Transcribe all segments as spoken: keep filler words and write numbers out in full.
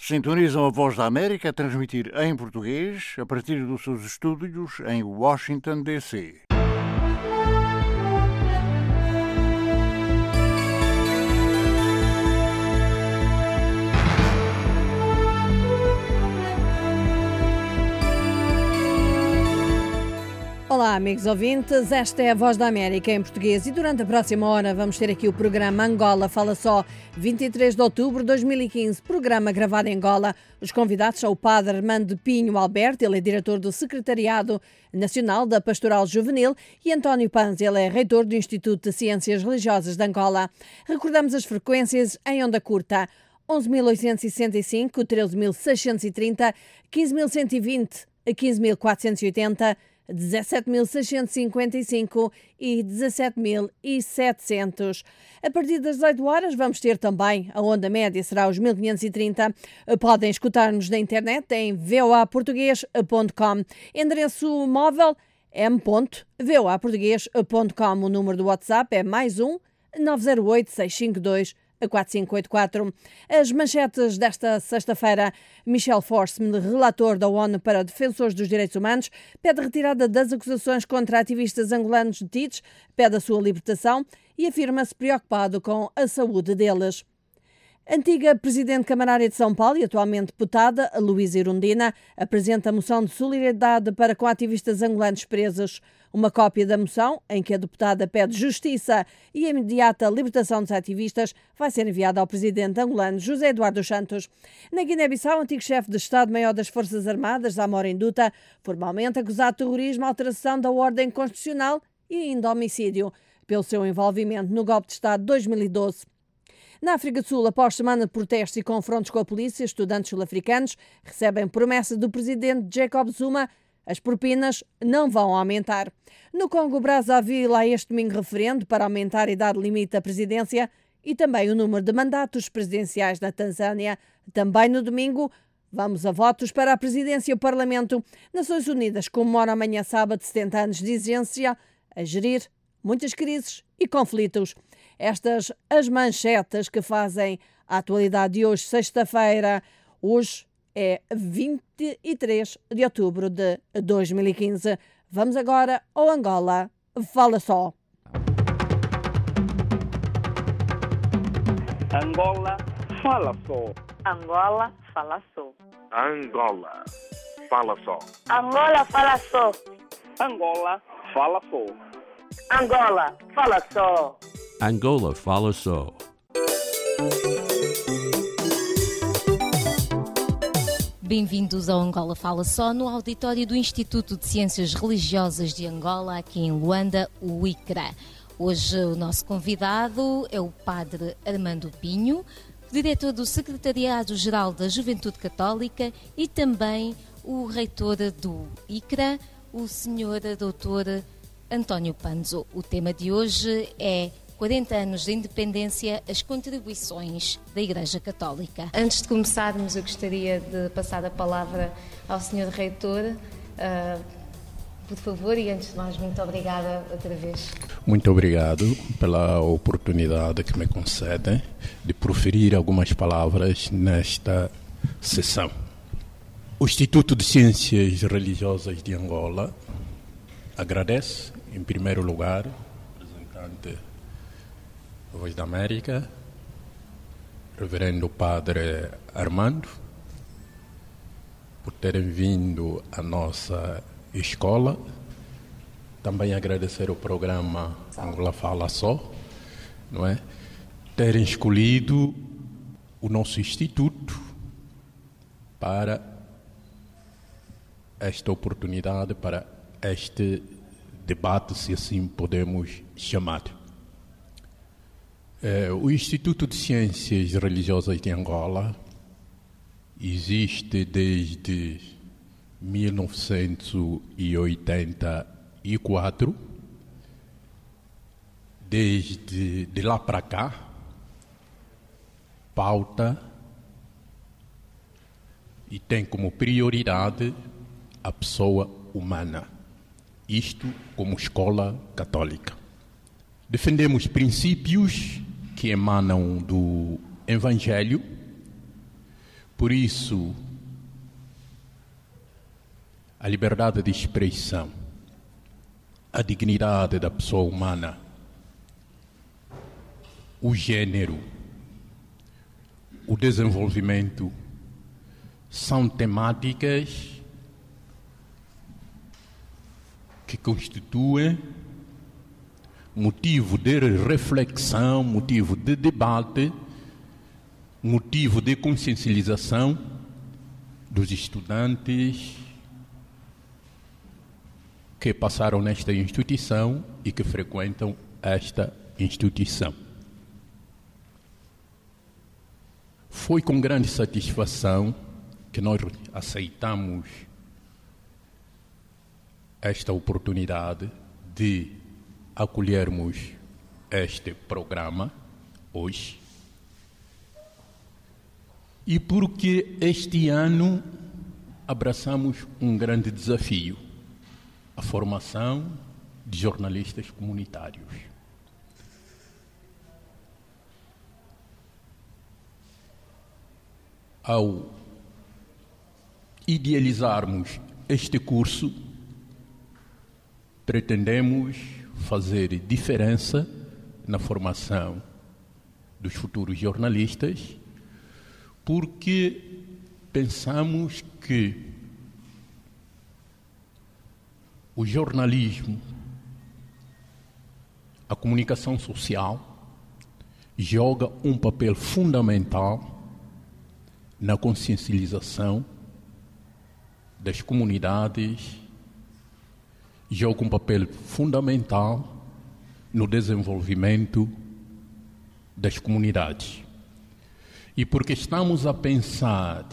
Sintonizam a Voz da América a transmitir em português a partir dos seus estúdios em Washington, D C Olá, amigos ouvintes, esta é a Voz da América em português e durante a próxima hora vamos ter aqui o programa Angola Fala Só, vinte e três de outubro de dois mil e quinze, programa gravado em Angola. Os convidados são o padre Armando Pinho Alberto, ele é diretor do Secretariado Nacional da Pastoral Juvenil, e António Panz, ele é reitor do Instituto de Ciências Religiosas de Angola. Recordamos as frequências em onda curta: onze mil oitocentos e sessenta e cinco, treze mil seiscentos e trinta, quinze mil cento e vinte, quinze mil quatrocentos e oitenta, dezassete mil seiscentos e cinquenta e cinco e dezassete mil e setecentos. A partir das dezoito horas vamos ter também a onda média, será os mil quinhentos e trinta. Podem escutar-nos na internet em v o a português ponto com. Endereço móvel m ponto v o a português ponto com. O número do WhatsApp é mais um nove zero oito, seis cinco dois, quatro cinco oito quatro. As manchetes desta sexta-feira: Michel Forsman, relator da ONU para Defensores dos Direitos Humanos, pede a retirada das acusações contra ativistas angolanos detidos, pede a sua libertação e afirma-se preocupado com a saúde deles. Antiga Presidente Camarária de São Paulo e atualmente deputada, Luísa Irundina, apresenta a moção de solidariedade para com ativistas angolanos presos. Uma cópia da moção, em que a deputada pede justiça e a imediata libertação dos ativistas, vai ser enviada ao presidente angolano José Eduardo Santos. Na Guiné-Bissau, o antigo chefe de Estado-Maior das Forças Armadas, Amor Induta, formalmente acusado de terrorismo, alteração da ordem constitucional e ainda homicídio, pelo seu envolvimento no golpe de Estado de dois mil e doze. Na África do Sul, após semana de protestos e confrontos com a polícia, estudantes sul-africanos recebem promessa do presidente Jacob Zuma: as propinas não vão aumentar. No Congo-Brazzaville, há este domingo referendo para aumentar a idade limite à presidência e também o número de mandatos presidenciais na Tanzânia. Também no domingo, vamos a votos para a presidência e o Parlamento. Nações Unidas comemora amanhã sábado setenta anos de exigência a gerir muitas crises e conflitos. Estas as manchetes que fazem a atualidade de hoje, sexta-feira. Hoje é vinte e três de outubro de dois mil e quinze. Vamos agora ao Angola Fala Só. Angola Fala Só. Angola Fala Só. Angola Fala Só. Angola Fala Só. Angola Fala Só. Angola Fala Só. Angola Fala Só. Bem-vindos ao Angola Fala Só, no auditório do Instituto de Ciências Religiosas de Angola, aqui em Luanda, o ICRA. Hoje o nosso convidado é o padre Armando Pinho, diretor do Secretariado-Geral da Juventude Católica, e também o reitor do ICRA, o senhor doutor António Panzo. O tema de hoje é quarenta anos de independência, as contribuições da Igreja Católica. Antes de começarmos, eu gostaria de passar a palavra ao senhor Reitor, uh, por favor, e antes de mais, muito obrigada outra vez. Muito obrigado pela oportunidade que me concedem de proferir algumas palavras nesta sessão. O Instituto de Ciências Religiosas de Angola agradece, em primeiro lugar, representante Voz da América, Reverendo Padre Armando, por terem vindo à nossa escola. Também agradecer o programa Angola Fala Só, não é? Terem escolhido o nosso instituto para esta oportunidade, para este debate, se assim podemos chamar. O Instituto de Ciências Religiosas de Angola existe desde mil novecentos e oitenta e quatro. Desde de lá para cá, pauta e tem como prioridade a pessoa humana, isto como escola católica. Defendemos princípios que emanam do Evangelho, Por isso, a liberdade de expressão, a dignidade da pessoa humana, o gênero, o desenvolvimento são temáticas que constituem motivo de reflexão, motivo de debate, motivo de consciencialização dos estudantes que passaram nesta instituição e que frequentam esta instituição. Foi com grande satisfação que nós aceitamos esta oportunidade de acolhermos este programa hoje. E porque este ano abraçamos um grande desafio, a formação de jornalistas comunitários. Ao idealizarmos este curso, pretendemos fazer diferença na formação dos futuros jornalistas, porque pensamos que o jornalismo, a comunicação social, joga um papel fundamental na consciencialização das comunidades, joga um papel fundamental no desenvolvimento das comunidades. E porque estamos a pensar,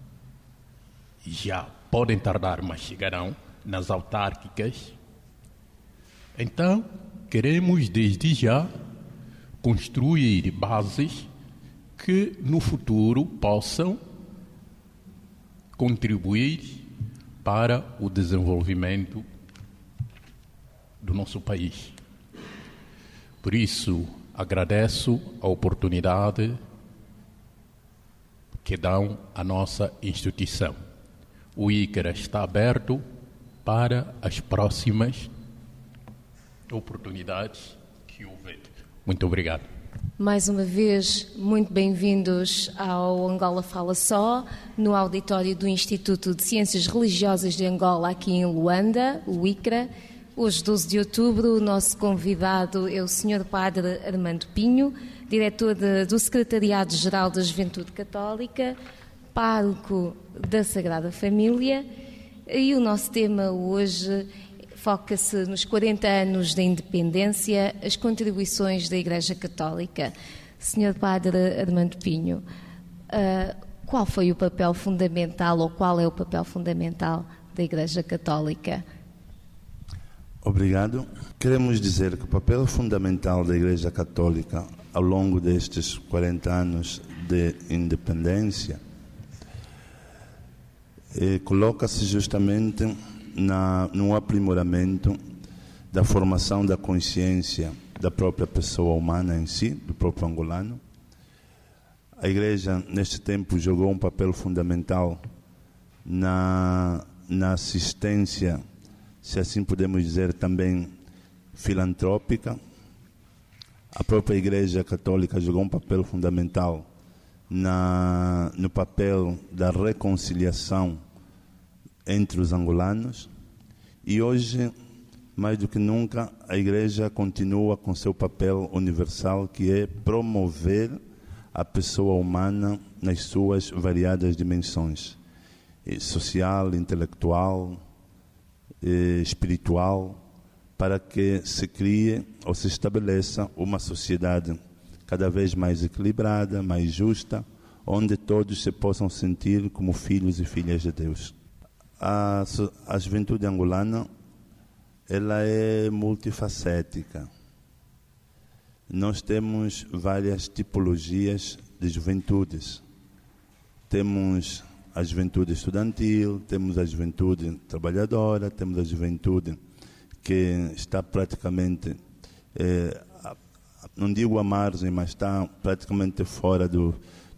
já podem tardar, mas chegarão, nas autárquicas, então queremos desde já construir bases que no futuro possam contribuir para o desenvolvimento do nosso país. Por isso, agradeço a oportunidade que dão à nossa instituição. O ICRA está aberto para as próximas oportunidades que houver. Muito obrigado. Mais uma vez, muito bem-vindos ao Angola Fala Só, no auditório do Instituto de Ciências Religiosas de Angola, aqui em Luanda, o ICRA. Hoje, doze de outubro, o nosso convidado é o senhor Padre Armando Pinho, diretor de, do Secretariado-Geral da Juventude Católica, pároco da Sagrada Família, e o nosso tema hoje foca-se nos quarenta anos da independência, as contribuições da Igreja Católica. senhor Padre Armando Pinho, uh, qual foi o papel fundamental ou qual é o papel fundamental da Igreja Católica? Obrigado. Queremos dizer que o papel fundamental da Igreja Católica ao longo destes quarenta anos de independência eh, coloca-se justamente na, no aprimoramento da formação da consciência da própria pessoa humana em si, do próprio angolano. A Igreja, neste tempo, jogou um papel fundamental na, na assistência, se assim podemos dizer, também filantrópica. A própria Igreja Católica jogou um papel fundamental na, no papel da reconciliação entre os angolanos. E hoje, mais do que nunca, a Igreja continua com seu papel universal, que é promover a pessoa humana nas suas variadas dimensões, social, intelectual, espiritual, para que se crie ou se estabeleça uma sociedade cada vez mais equilibrada, mais justa, onde todos se possam sentir como filhos e filhas de Deus. A, a juventude angolana, ela é multifacética. Nós temos várias tipologias de juventudes. Temos a juventude estudantil, temos a juventude trabalhadora, temos a juventude que está praticamente, eh, não digo à margem, mas está praticamente fora do,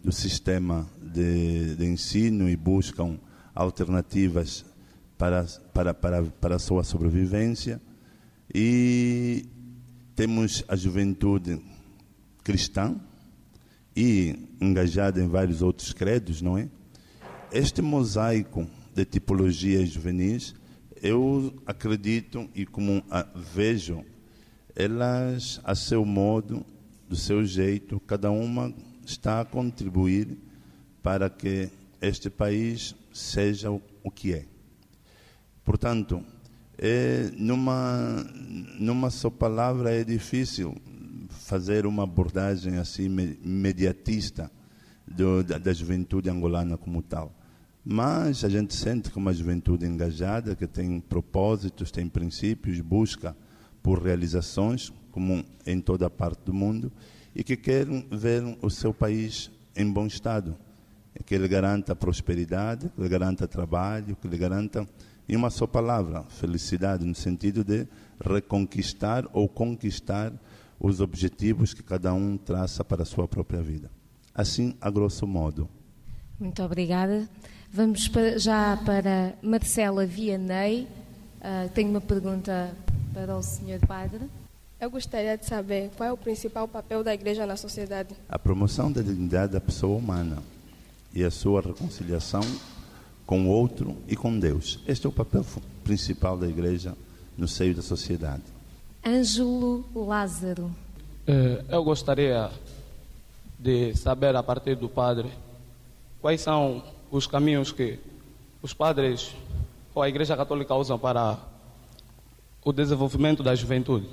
do sistema de, de ensino e buscam alternativas para, para, para, para a sua sobrevivência. E temos a juventude cristã e engajada em vários outros credos, não é? Este mosaico de tipologias juvenis, eu acredito e como a vejo, elas a seu modo, do seu jeito, cada uma está a contribuir para que este país seja o que é. Portanto, é, numa, numa só palavra é difícil fazer uma abordagem assim imediatista do, da, da juventude angolana como tal. Mas a gente sente que uma juventude engajada, que tem propósitos, tem princípios, busca por realizações, como em toda a parte do mundo, e que quer ver o seu país em bom estado, que lhe garanta prosperidade, que lhe garanta trabalho, que lhe garanta, em uma só palavra, felicidade, no sentido de reconquistar ou conquistar os objetivos que cada um traça para a sua própria vida. Assim, a grosso modo. Muito obrigada. Vamos para, já para Marcela Vianney. Uh, tenho uma pergunta para o senhor Padre. Eu gostaria de saber qual é o principal papel da Igreja na sociedade. A promoção da dignidade da pessoa humana e a sua reconciliação com o outro e com Deus. Este é o papel principal da Igreja no seio da sociedade. Ângelo Lázaro. Eu gostaria de saber, a partir do Padre, quais são os caminhos que os padres ou a Igreja Católica usam para o desenvolvimento da juventude.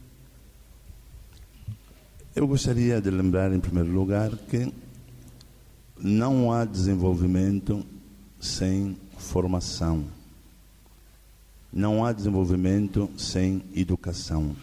Eu gostaria de lembrar, em primeiro lugar, que não há desenvolvimento sem formação. Não há desenvolvimento sem educação.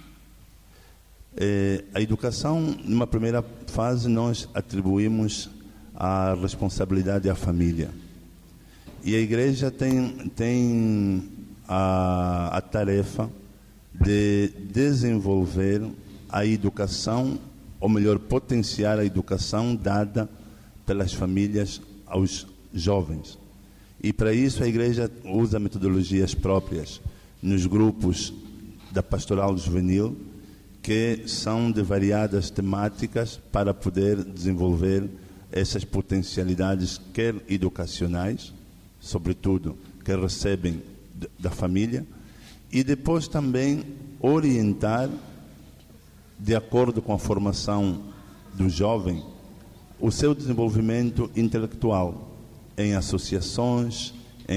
É, a educação, numa primeira fase, nós atribuímos a responsabilidade à família. E a Igreja tem, tem a, a tarefa de desenvolver a educação, ou melhor, potenciar a educação dada pelas famílias aos jovens. E para isso a Igreja usa metodologias próprias nos grupos da pastoral juvenil, que são de variadas temáticas para poder desenvolver essas potencialidades, quer educacionais, sobretudo, que recebem da família, e depois também orientar, de acordo com a formação do jovem, o seu desenvolvimento intelectual, em associações,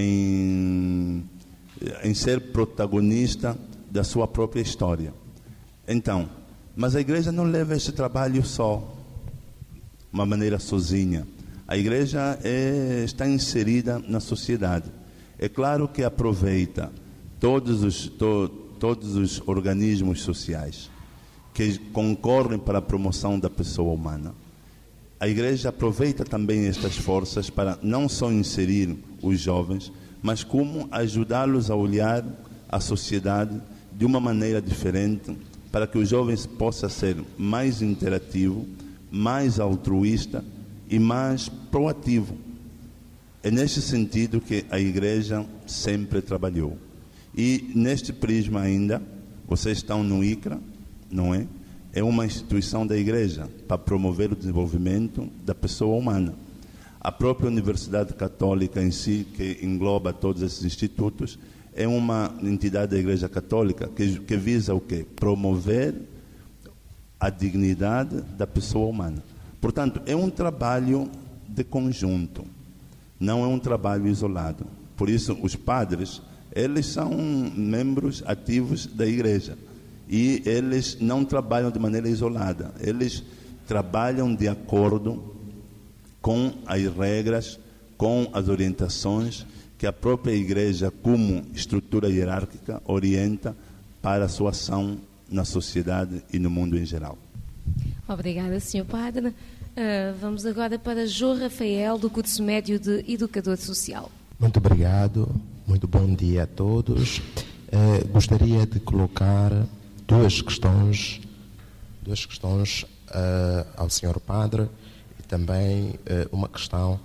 em, em ser protagonista da sua própria história. Então, mas a Igreja não leva este trabalho só, uma maneira sozinha. A Igreja é, está inserida na sociedade. É claro que aproveita todos os, to, todos os organismos sociais que concorrem para a promoção da pessoa humana. A Igreja aproveita também estas forças para não só inserir os jovens, mas como ajudá-los a olhar a sociedade de uma maneira diferente, para que os jovens possam ser mais interativo, mais altruísta e mais proativo. É neste sentido que a Igreja sempre trabalhou. E neste prisma ainda, vocês estão no I C R A, não é? É uma instituição da Igreja para promover o desenvolvimento da pessoa humana. A própria Universidade Católica em si, que engloba todos esses institutos, é uma entidade da Igreja Católica que, que visa o quê? Promover a dignidade da pessoa humana. Portanto, é um trabalho de conjunto, não é um trabalho isolado. Por isso, os padres, eles são membros ativos da Igreja. E eles não trabalham de maneira isolada, eles trabalham de acordo com as regras, com as orientações que a própria Igreja, como estrutura hierárquica, orienta para a sua ação na sociedade e no mundo em geral. Obrigada, senhor Padre. Uh, vamos agora para João Rafael, do curso médio de Educador Social. Muito obrigado, muito bom dia a todos. Uh, gostaria de colocar duas questões, duas questões uh, ao senhor Padre e também eh, uma questão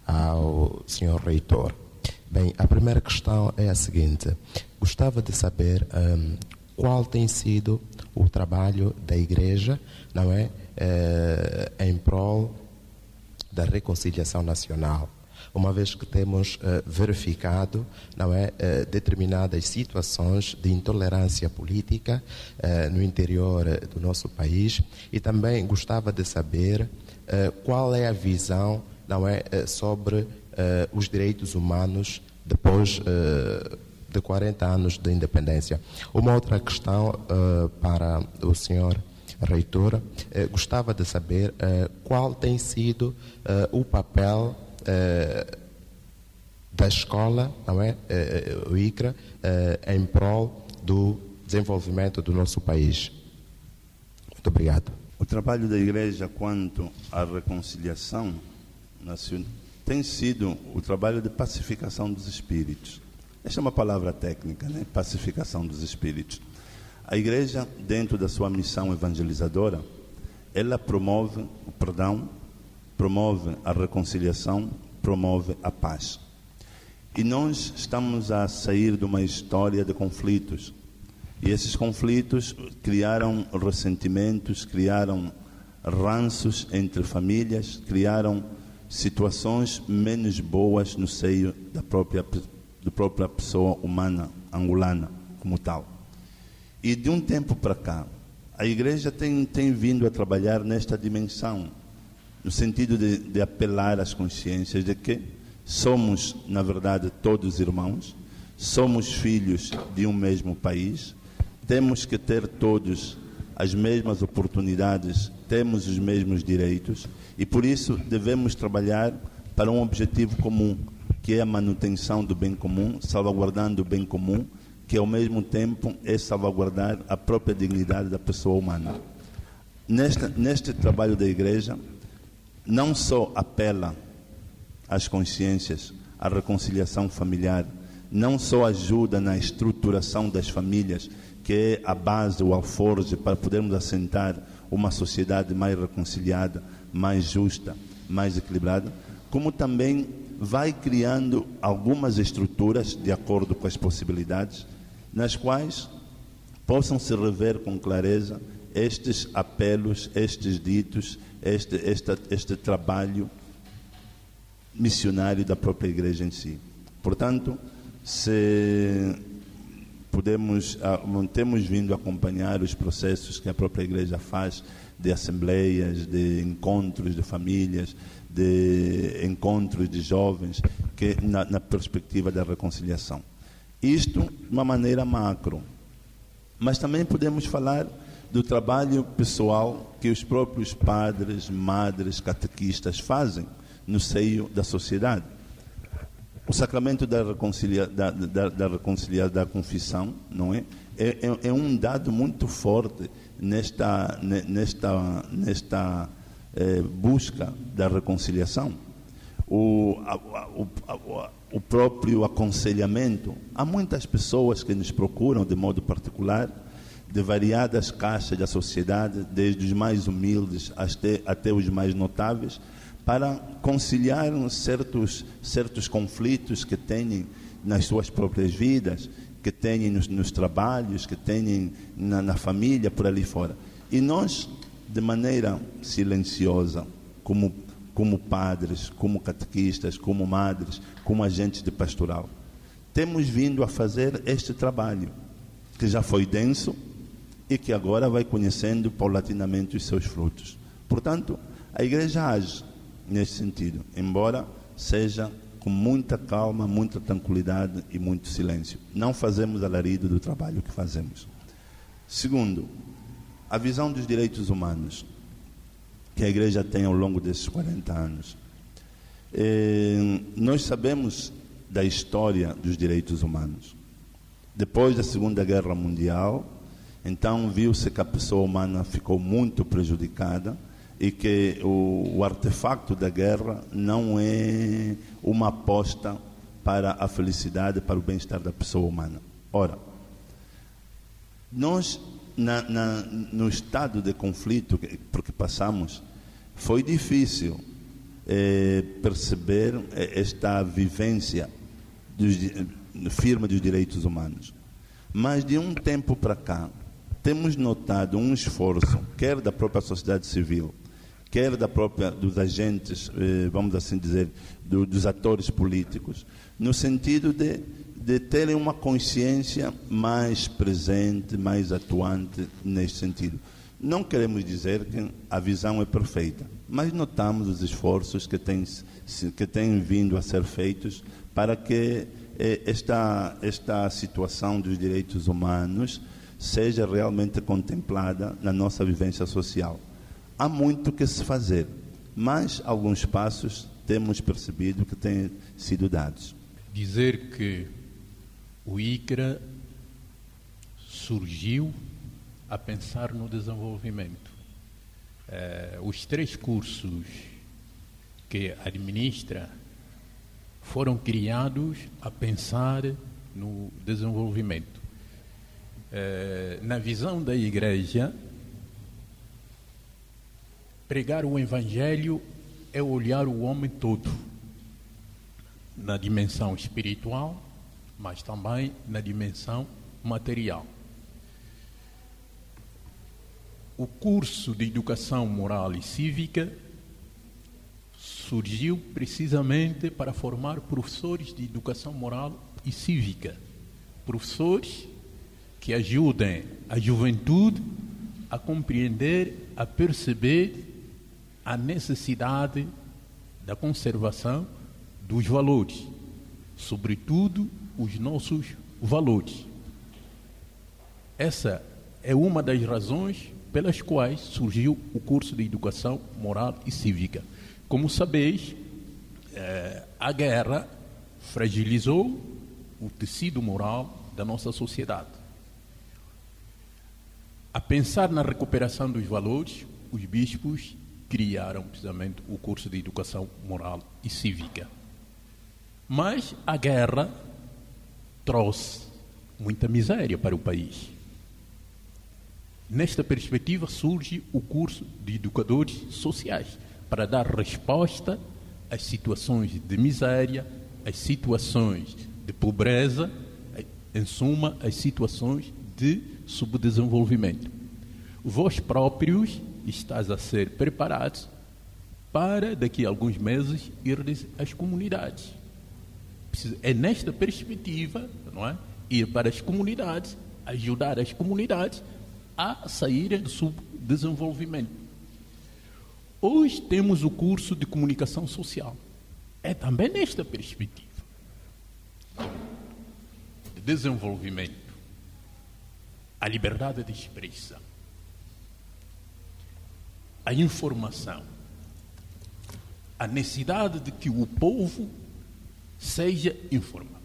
ao senhor reitor. Bem, a primeira questão é a seguinte: gostava de saber um, qual tem sido o trabalho da Igreja, não é, eh, em prol da reconciliação nacional, uma vez que temos eh, verificado, não é, eh, determinadas situações de intolerância política eh, no interior eh, do nosso país, e também gostava de saber eh, qual é a visão, não é, eh, sobre eh, os direitos humanos depois eh, de quarenta anos de independência. Uma outra questão eh, para o senhor reitor, eh, gostava de saber eh, qual tem sido eh, o papel eh, da escola, não é, eh, o I C R A, eh, em prol do desenvolvimento do nosso país. Muito obrigado. O trabalho da Igreja quanto à reconciliação nacional tem sido o trabalho de pacificação dos espíritos. Esta é uma palavra técnica, né? Pacificação dos espíritos. A Igreja, dentro da sua missão evangelizadora, ela promove o perdão, promove a reconciliação, promove a paz. E nós estamos a sair de uma história de conflitos. E esses conflitos criaram ressentimentos, criaram ranços entre famílias, criaram situações menos boas no seio da própria, da própria pessoa humana, angolana, como tal. E de um tempo para cá, a Igreja tem, tem vindo a trabalhar nesta dimensão, no sentido de, de apelar às consciências de que somos, na verdade, todos irmãos, somos filhos de um mesmo país, temos que ter todos as mesmas oportunidades, temos os mesmos direitos, e por isso devemos trabalhar para um objetivo comum, que é a manutenção do bem comum, salvaguardando o bem comum, que ao mesmo tempo é salvaguardar a própria dignidade da pessoa humana. Neste, neste trabalho da Igreja, não só apela às consciências, à reconciliação familiar, não só ajuda na estruturação das famílias, que é a base, o alforje para podermos assentar uma sociedade mais reconciliada, mais justa, mais equilibrada, como também vai criando algumas estruturas de acordo com as possibilidades, nas quais possam se rever com clareza estes apelos, estes ditos, este, este, este trabalho missionário da própria Igreja em si. Portanto, se podemos, temos vindo a acompanhar os processos que a própria Igreja faz de assembleias, de encontros de famílias, de encontros de jovens, que na, na perspectiva da reconciliação. Isto de uma maneira macro. Mas também podemos falar do trabalho pessoal que os próprios padres, madres, catequistas fazem no seio da sociedade. O sacramento da reconcilia, da, da, da, reconcilia, da confissão, não é? É, é, é um dado muito forte nesta, nesta, nesta eh, busca da reconciliação. O, a, o, a, o próprio aconselhamento. Há muitas pessoas que nos procuram de modo particular, de variadas caixas da sociedade, desde os mais humildes até, até os mais notáveis, para conciliar certos, certos conflitos que têm nas suas próprias vidas, que têm nos, nos trabalhos, que têm na, na família, por ali fora. E nós, de maneira silenciosa, como, como padres, como catequistas, como madres, como agentes de pastoral, temos vindo a fazer este trabalho, que já foi denso e que agora vai conhecendo paulatinamente os seus frutos. Portanto, a Igreja age nesse sentido, embora seja com muita calma, muita tranquilidade e muito silêncio. Não fazemos alarido do trabalho que fazemos. Segundo, a visão dos direitos humanos que a Igreja tem ao longo desses quarenta anos. Eh, nós sabemos da história dos direitos humanos. Depois da Segunda Guerra Mundial, então viu-se que a pessoa humana ficou muito prejudicada e que o, o artefacto da guerra não é uma aposta para a felicidade, para o bem-estar da pessoa humana. Ora, nós, na, na, no estado de conflito que, por que passamos, foi difícil é, perceber esta vivência dos, firme dos direitos humanos. Mas de um tempo para cá, temos notado um esforço, quer da própria sociedade civil, quer da própria, dos agentes, eh, vamos assim dizer, do, dos atores políticos, no sentido de, de terem uma consciência mais presente, mais atuante neste sentido. Não queremos dizer que a visão é perfeita, mas notamos os esforços que têm, que têm vindo a ser feitos para que eh, esta, esta situação dos direitos humanos seja realmente contemplada na nossa vivência social. Há muito que se fazer, mas alguns passos temos percebido que têm sido dados. Dizer que o ICRA surgiu a pensar no desenvolvimento. Eh, os três cursos que administra foram criados a pensar no desenvolvimento. Eh, na visão da Igreja, pregar o Evangelho é olhar o homem todo, na dimensão espiritual, mas também na dimensão material. O curso de Educação Moral e Cívica surgiu precisamente para formar professores de Educação Moral e Cívica, professores que ajudem a juventude a compreender, a perceber a necessidade da conservação dos valores, sobretudo os nossos valores. Essa é uma das razões pelas quais surgiu o curso de Educação Moral e Cívica. Como sabeis, eh, a guerra fragilizou o tecido moral da nossa sociedade. A pensar na recuperação dos valores, os bispos criaram precisamente o curso de Educação Moral e Cívica. Mas a guerra trouxe muita miséria para o país. Nesta perspectiva surge o curso de Educadores Sociais, para dar resposta às situações de miséria, às situações de pobreza, em suma, às situações de subdesenvolvimento. Vós próprios estáis a ser preparados para, daqui a alguns meses, ir às comunidades. É nesta perspectiva, não é? Ir para as comunidades, ajudar as comunidades a saírem do subdesenvolvimento. Hoje temos o curso de Comunicação Social. É também nesta perspectiva de desenvolvimento, a liberdade de expressão, a informação, a necessidade de que o povo seja informado,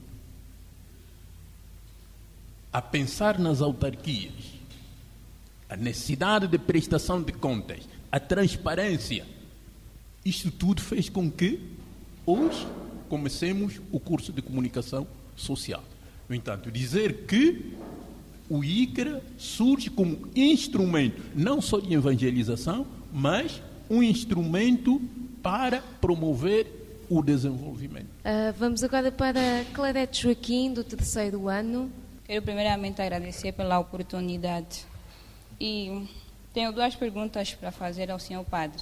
a pensar nas autarquias, a necessidade de prestação de contas, a transparência. Isto tudo fez com que hoje comecemos o curso de Comunicação Social. No entanto, dizer que o ICRA surge como instrumento não só de evangelização, mas um instrumento para promover o desenvolvimento. Uh, vamos agora para Clarete Joaquim, do terceiro ano. Quero primeiramente agradecer pela oportunidade e tenho duas perguntas para fazer ao senhor padre.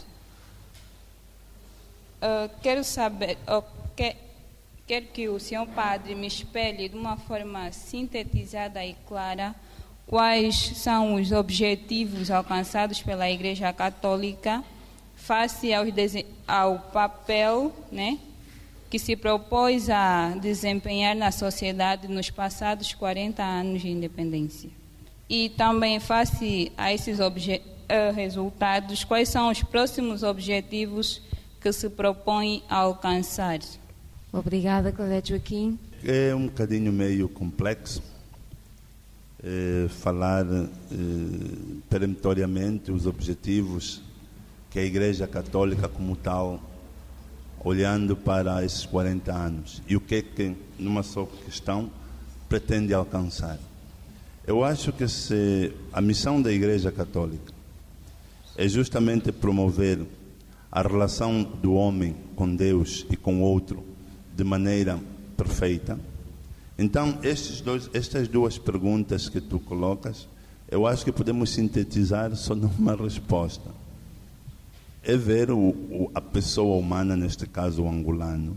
Uh, quero saber, uh, que, quero que o senhor padre me espelhe de uma forma sintetizada e clara quais são os objetivos alcançados pela Igreja Católica face ao, ao papel, né, que se propôs a desempenhar na sociedade nos passados quarenta anos de independência. E também, face a esses obje- uh, resultados, quais são os próximos objetivos que se propõe a alcançar? Obrigada, Clarete Joaquim. É um bocadinho meio complexo é, falar é, peremptoriamente os objetivos que a Igreja Católica como tal, olhando para esses quarenta anos, e o que é que, numa só questão, pretende alcançar. Eu acho que se a missão da Igreja Católica é justamente promover a relação do homem com Deus e com o outro de maneira perfeita. Então, estes dois, estas duas perguntas que tu colocas, eu acho que podemos sintetizar só numa resposta. É ver o, o, a pessoa humana, neste caso o angolano,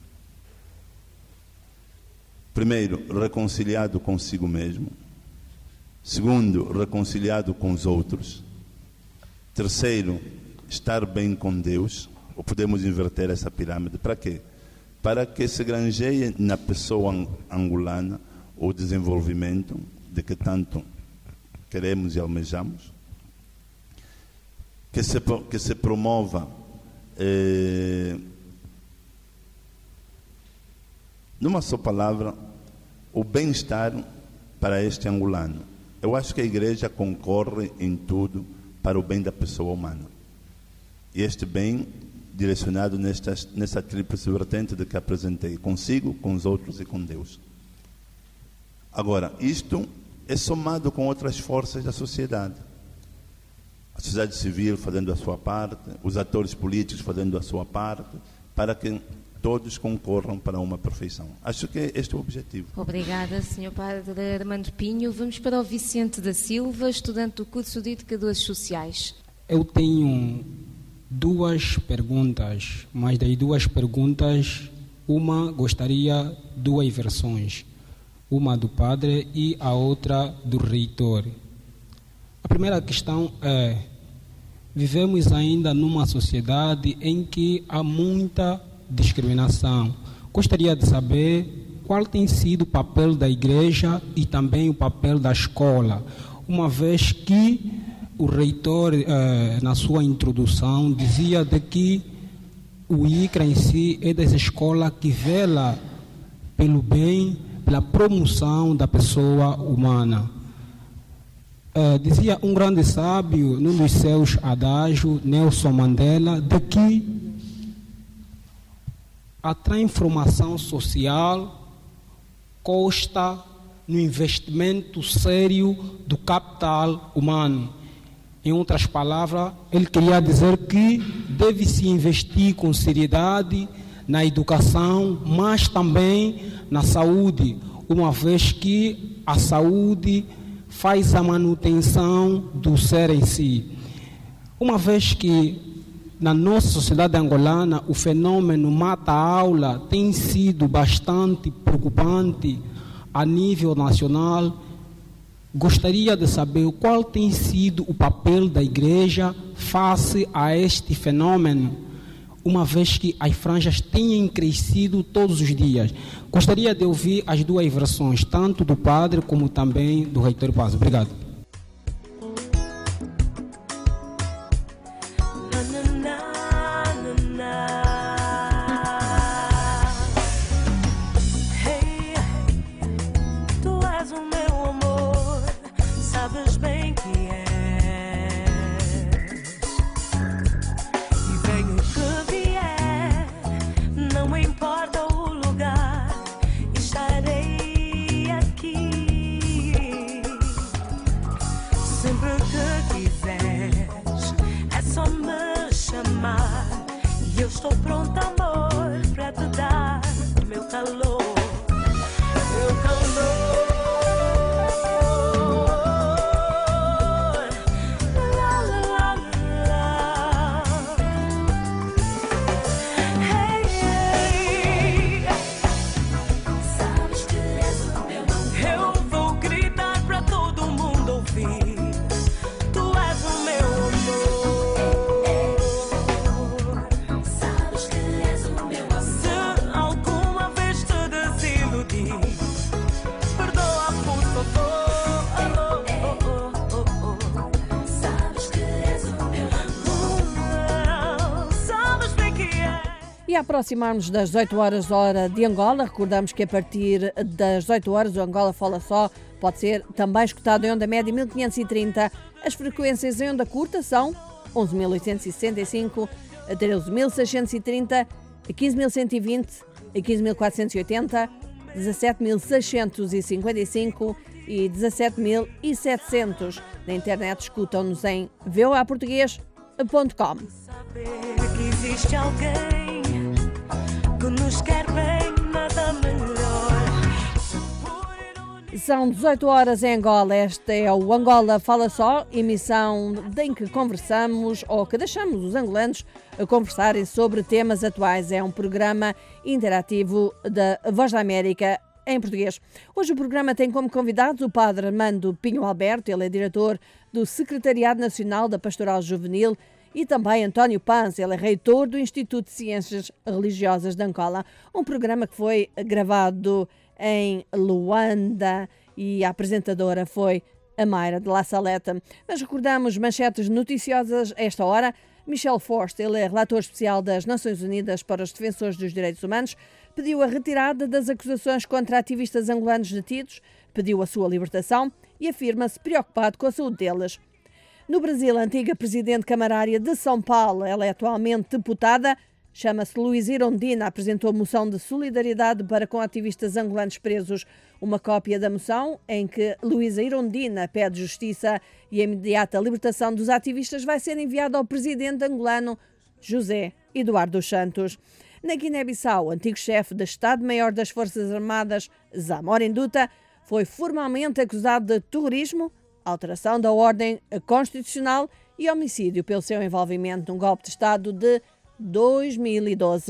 primeiro, reconciliado consigo mesmo. Segundo, reconciliado com os outros. Terceiro, estar bem com Deus. Ou podemos inverter essa pirâmide. Para quê? Para que se granjeie na pessoa angolana o desenvolvimento de que tanto queremos e almejamos. Que se, que se promova eh, numa só palavra o bem-estar para este angolano. Eu acho que a igreja concorre em tudo para o bem da pessoa humana. E este bem direcionado nesta, nessa tríplice vertente de que apresentei, consigo, com os outros e com Deus. Agora, isto é somado com outras forças da sociedade. A sociedade civil fazendo a sua parte, os atores políticos fazendo a sua parte, para que todos concorram para uma perfeição. Acho que este é o objetivo. Obrigada, senhor Padre Armando Pinho. Vamos para o Vicente da Silva, estudante do curso de Educadores Sociais. Eu tenho duas perguntas, mas das duas perguntas, uma gostaria duas versões. Uma do padre e a outra do reitor. A primeira questão é: vivemos ainda numa sociedade em que há muita discriminação. Gostaria de saber qual tem sido o papel da igreja e também o papel da escola, uma vez que o reitor, eh, na sua introdução, dizia de que o I C R A em si é dessa escola que vela pelo bem, pela promoção da pessoa humana. Eh, dizia um grande sábio, num dos seus adágios, Nelson Mandela, de que a transformação social consta no investimento sério do capital humano. Em outras palavras, ele queria dizer que deve-se investir com seriedade na educação, mas também na saúde, uma vez que a saúde faz a manutenção do ser em si. Uma vez que na nossa sociedade angolana o fenômeno mata-aula tem sido bastante preocupante a nível nacional, gostaria de saber qual tem sido o papel da igreja face a este fenômeno, uma vez que as franjas têm crescido todos os dias. Gostaria de ouvir as duas versões, tanto do padre como também do reitor Paz. Obrigado. Aproximarmos das dezoito horas, hora de Angola. Recordamos que a partir das dezoito horas o Angola Fala Só pode ser também escutado em onda média mil quinhentos e trinta. As frequências em onda curta são onze mil oitocentos e sessenta e cinco, treze mil seiscentos e trinta, quinze mil cento e vinte, quinze mil quatrocentos e oitenta, dezassete mil seiscentos e cinquenta e cinco e dezassete mil e setecentos. Na internet escutam-nos em v o a português ponto com. existe alguém que nos quer bem, nada melhor. São dezoito horas em Angola. Este é o Angola Fala Só, emissão em que conversamos ou que deixamos os angolanos a conversarem sobre temas atuais. É um programa interativo da Voz da América em português. Hoje o programa tem como convidados o padre Armando Pinho Alberto, ele é diretor do Secretariado Nacional da Pastoral Juvenil, e também António Pans, ele é reitor do Instituto de Ciências Religiosas de Angola. Um programa que foi gravado em Luanda e a apresentadora foi a Mayra de La Saleta. Mas recordamos manchetes noticiosas a esta hora. Michel Forst, ele é relator especial das Nações Unidas para os Defensores dos Direitos Humanos, pediu a retirada das acusações contra ativistas angolanos detidos, pediu a sua libertação e afirma-se preocupado com a saúde deles. No Brasil, a antiga presidente camarária de São Paulo, ela é atualmente deputada, chama-se Luísa Irondina, apresentou moção de solidariedade para com ativistas angolanos presos. Uma cópia da moção, em que Luísa Irondina pede justiça e a imediata libertação dos ativistas, vai ser enviada ao presidente angolano José Eduardo dos Santos. Na Guiné-Bissau, o antigo chefe do Estado-Maior das Forças Armadas, Zamora Induta, foi formalmente acusado de terrorismo, alteração da ordem constitucional e homicídio pelo seu envolvimento num golpe de Estado de dois mil e doze.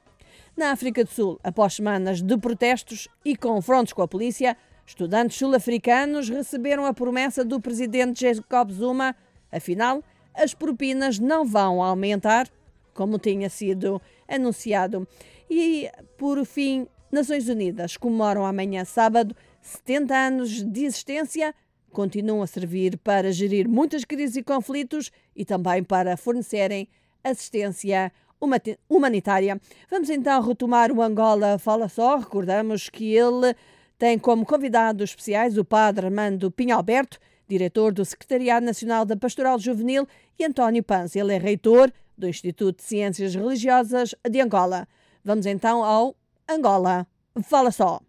Na África do Sul, após semanas de protestos e confrontos com a polícia, estudantes sul-africanos receberam a promessa do presidente Jacob Zuma. Afinal, as propinas não vão aumentar, como tinha sido anunciado. E, por fim, Nações Unidas comemoram amanhã, sábado, setenta anos de existência, continuam a servir para gerir muitas crises e conflitos e também para fornecerem assistência humanitária. Vamos então retomar o Angola Fala Só. Recordamos que ele tem como convidados especiais o padre Armando Pinho Alberto, diretor do Secretariado Nacional da Pastoral Juvenil, e António Pans, ele é reitor do Instituto de Ciências Religiosas de Angola. Vamos então ao Angola Fala Só.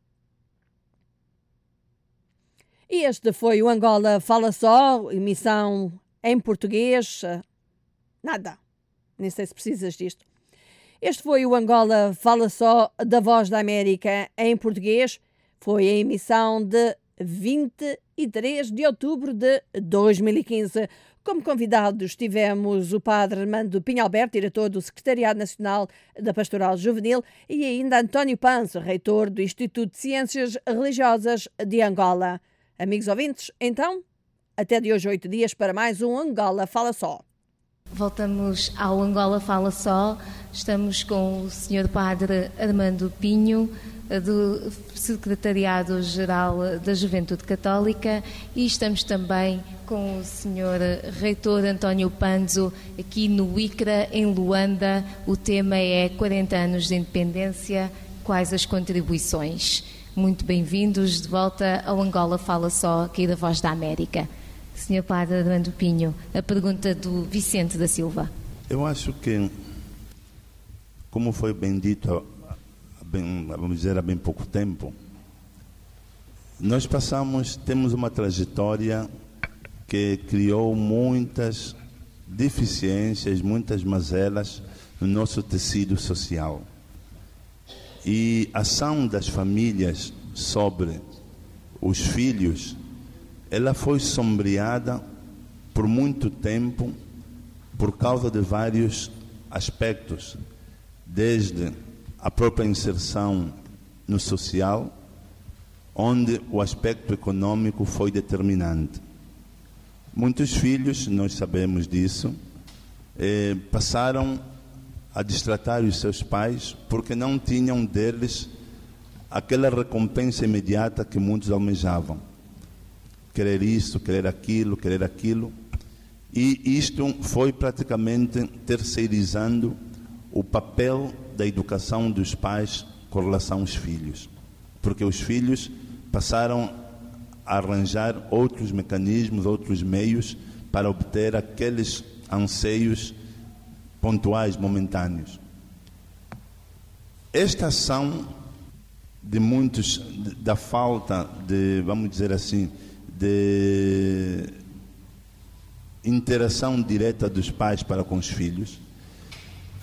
E este foi o Angola Fala Só, emissão em português. Nada, nem sei se precisas disto. Este foi o Angola Fala Só da Voz da América em português. Foi a emissão de vinte e três de outubro de dois mil e quinze. Como convidados tivemos o padre Armando Pinho Alberto, diretor do Secretariado Nacional da Pastoral Juvenil, e ainda António Pans, reitor do Instituto de Ciências Religiosas de Angola. Amigos ouvintes, então, até de hoje oito dias para mais um Angola Fala Só. Voltamos ao Angola Fala Só. Estamos com o senhor Padre Armando Pinho, do Secretariado-Geral da Juventude Católica, e estamos também com o senhor Reitor António Panzo, aqui no ICRA, em Luanda. O tema é quarenta anos de independência, quais as contribuições? Muito bem-vindos de volta ao Angola Fala Só, aqui da Voz da América. senhor Padre Armando Pinho, a pergunta do Vicente da Silva. Eu acho que, como foi bem dito, há bem, vamos dizer, há bem pouco tempo, nós passamos, temos uma trajetória que criou muitas deficiências, muitas mazelas no nosso tecido social. E a ação das famílias sobre os filhos, ela foi sombreada por muito tempo por causa de vários aspectos, desde a própria inserção no social, onde o aspecto econômico foi determinante. Muitos filhos, nós sabemos disso, eh, passaram a destratar os seus pais porque não tinham deles aquela recompensa imediata que muitos almejavam. Querer isso, querer aquilo, querer aquilo. E isto foi praticamente terceirizando o papel da educação dos pais com relação aos filhos. Porque os filhos passaram a arranjar outros mecanismos, outros meios para obter aqueles anseios pontuais, momentâneos. Esta ação de muitos, da falta de, vamos dizer assim, de interação direta dos pais para com os filhos,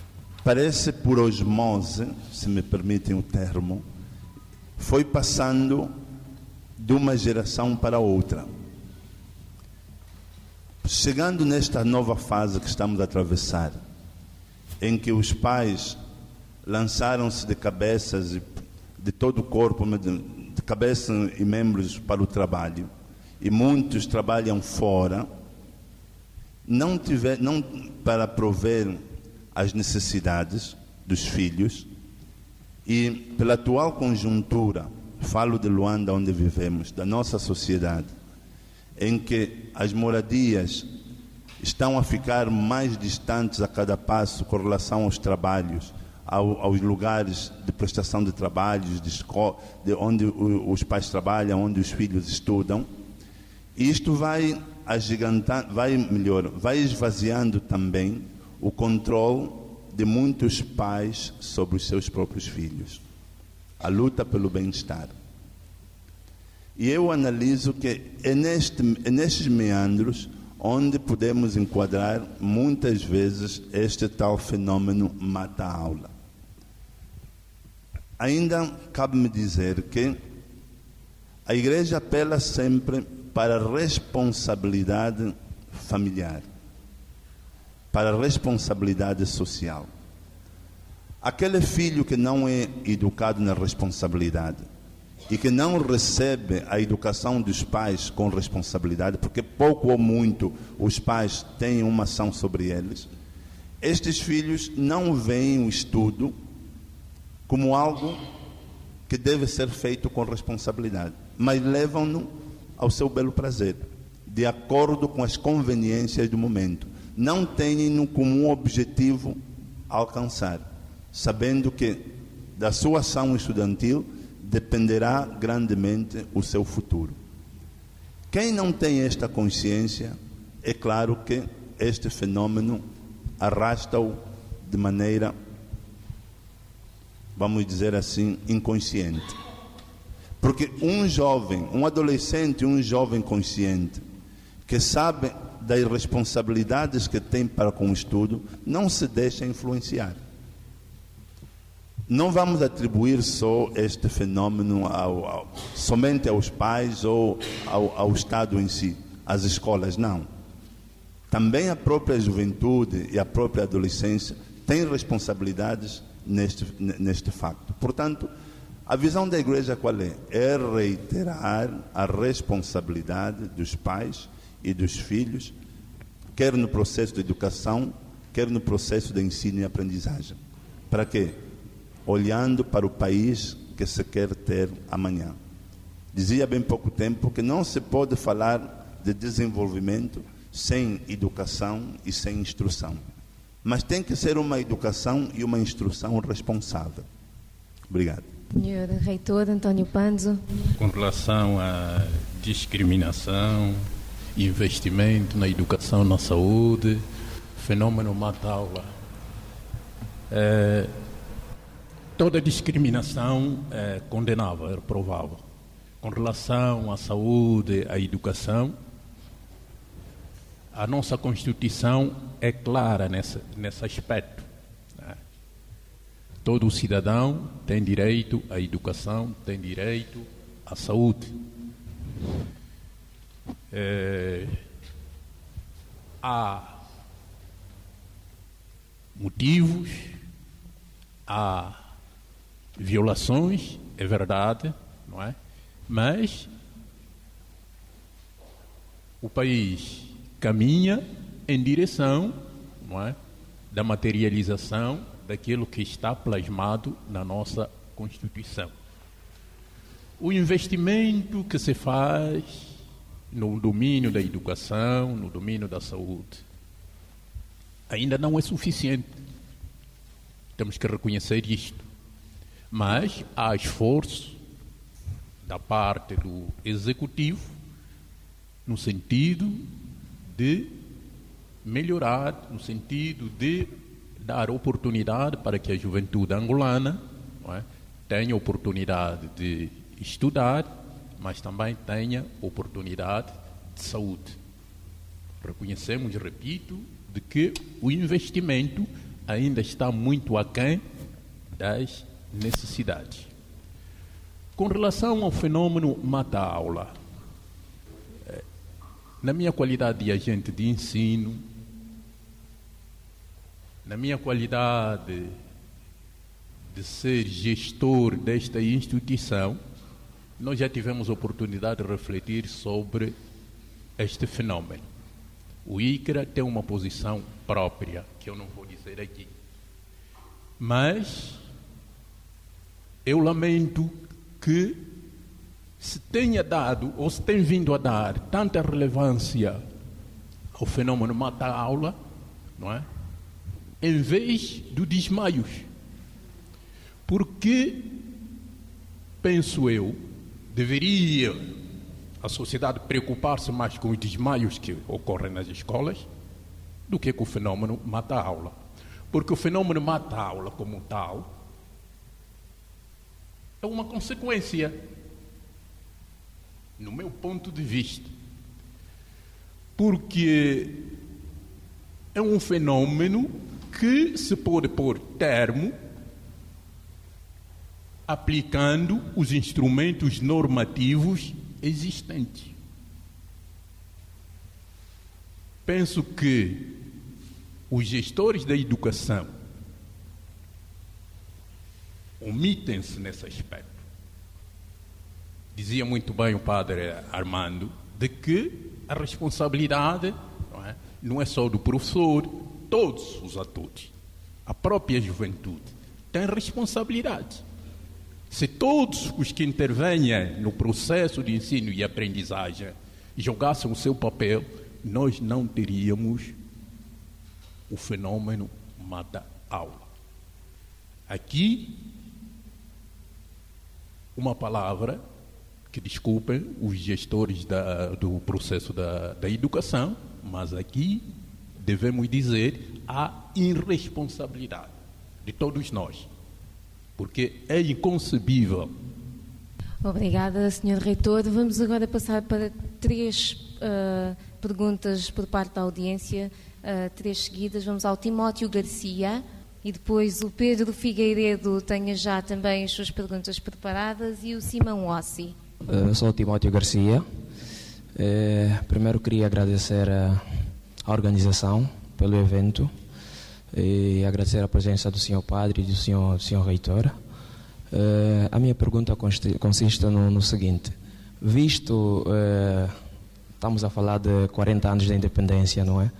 parece por osmose, se me permitem o termo, foi passando de uma geração para outra. Chegando nesta nova fase que estamos a atravessar, em que os pais lançaram-se de cabeças e de todo o corpo, de cabeça e membros para o trabalho, e muitos trabalham fora, não, tiver, não para prover as necessidades dos filhos, e pela atual conjuntura, falo de Luanda onde vivemos, da nossa sociedade, em que as moradias estão a ficar mais distantes a cada passo com relação aos trabalhos, ao, aos lugares de prestação de trabalhos, de, escola, de onde os pais trabalham, onde os filhos estudam. E isto vai agigantar, vai melhor, vai esvaziando também o controle de muitos pais sobre os seus próprios filhos. A luta pelo bem-estar. E eu analiso que é, neste, é nestes meandros onde podemos enquadrar muitas vezes este tal fenômeno mata-aula. Ainda cabe-me dizer que a Igreja apela sempre para a responsabilidade familiar, para a responsabilidade social. Aquele filho que não é educado na responsabilidade e que não recebe a educação dos pais com responsabilidade, porque pouco ou muito os pais têm uma ação sobre eles, estes filhos não veem o estudo como algo que deve ser feito com responsabilidade, mas levam-no ao seu belo prazer, de acordo com as conveniências do momento. Não têm-no como um objetivo a alcançar, sabendo que da sua ação estudantil dependerá grandemente o seu futuro. Quem não tem esta consciência, é claro que este fenômeno arrasta-o de maneira, vamos dizer assim, inconsciente. Porque um jovem, um adolescente, um jovem consciente, que sabe das responsabilidades que tem para com o estudo, não se deixa influenciar. Não vamos atribuir só este fenômeno ao, ao, somente aos pais ou ao, ao Estado em si, às escolas, não. Também a própria juventude e a própria adolescência têm responsabilidades neste, neste facto. Portanto, a visão da Igreja qual é? É reiterar a responsabilidade dos pais e dos filhos, quer no processo de educação, quer no processo de ensino e aprendizagem. Para quê? Olhando para o país que se quer ter amanhã. Dizia há bem pouco tempo que não se pode falar de desenvolvimento sem educação e sem instrução. Mas tem que ser uma educação e uma instrução responsável. Obrigado. Senhor Reitor António Panzo. Com relação à discriminação, investimento na educação, na saúde, fenômeno mata-aula. É, toda discriminação é condenável, é reprovável. Com relação à saúde, à educação, a nossa Constituição é clara nesse, nesse aspecto. Né? Todo cidadão tem direito à educação, tem direito à saúde. É, há motivos, há violações, é verdade, não é? Mas o país caminha em direção, não é, da materialização daquilo que está plasmado na nossa Constituição. O investimento que se faz no domínio da educação, no domínio da saúde, ainda não é suficiente. Temos que reconhecer isto. Mas há esforço da parte do Executivo no sentido de melhorar, no sentido de dar oportunidade para que a juventude angolana, não é, tenha oportunidade de estudar, mas também tenha oportunidade de saúde. Reconhecemos, repito, de que o investimento ainda está muito aquém das necessidades. Com relação ao fenômeno mata-aula, na minha qualidade de agente de ensino, na minha qualidade de ser gestor desta instituição, nós já tivemos oportunidade de refletir sobre este fenômeno. O ICRA tem uma posição própria, que eu não vou dizer aqui. Mas eu lamento que se tenha dado, ou se tem vindo a dar, tanta relevância ao fenômeno mata-aula, não é? Em vez do desmaios. Porque, penso eu, deveria a sociedade preocupar-se mais com os desmaios que ocorrem nas escolas do que com o fenômeno mata-aula. Porque o fenômeno mata-aula como tal é uma consequência, no meu ponto de vista, porque é um fenômeno que se pode pôr termo aplicando os instrumentos normativos existentes. Penso que os gestores da educação omitem-se nesse aspecto. Dizia muito bem o padre Armando de que a responsabilidade não é, não é só do professor, todos os atores, a própria juventude tem responsabilidade. Se todos os que intervenham no processo de ensino e aprendizagem jogassem o seu papel, nós não teríamos o fenômeno mata-aula. Aqui, uma palavra que desculpem os gestores da, do processo da, da educação, mas aqui devemos dizer a irresponsabilidade de todos nós, porque é inconcebível. Obrigada, senhor Reitor. Vamos agora passar para três uh, perguntas por parte da audiência, uh, três seguidas. Vamos ao Timóteo Garcia e depois o Pedro Figueiredo tenha já também as suas perguntas preparadas e o Simão Ossi. Eu sou o Timóteo Garcia. É, primeiro queria agradecer a, a organização pelo evento e agradecer a presença do senhor Padre e do senhor, do senhor Reitor. É, a minha pergunta consiste, consiste no, no seguinte: visto, é, estamos a falar de quarenta anos da independência, não é?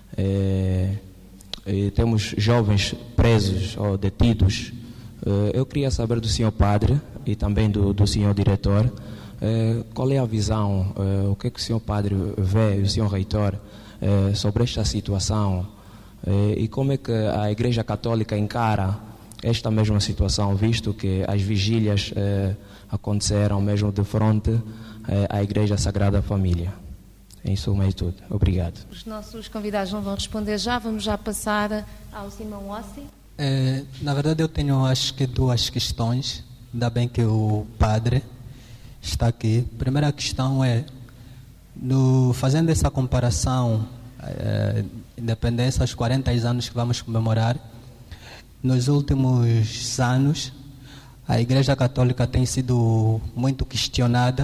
É e temos jovens presos ou detidos. É, eu queria saber do senhor Padre e também do, do senhor Diretor, eh, qual é a visão, eh, o que é que o senhor Padre vê e o senhor Reitor eh, sobre esta situação eh, e como é que a Igreja Católica encara esta mesma situação, visto que as vigílias eh, aconteceram mesmo de frente eh, à Igreja Sagrada Família. Em suma é tudo. Obrigado. Os nossos convidados não vão responder já, vamos já passar ao Simão Ossi. É, na verdade eu tenho acho que duas questões. Ainda bem que o padre está aqui. A primeira questão é, no, fazendo essa comparação, é, independência, aos quarenta anos que vamos comemorar, nos últimos anos, a Igreja Católica tem sido muito questionada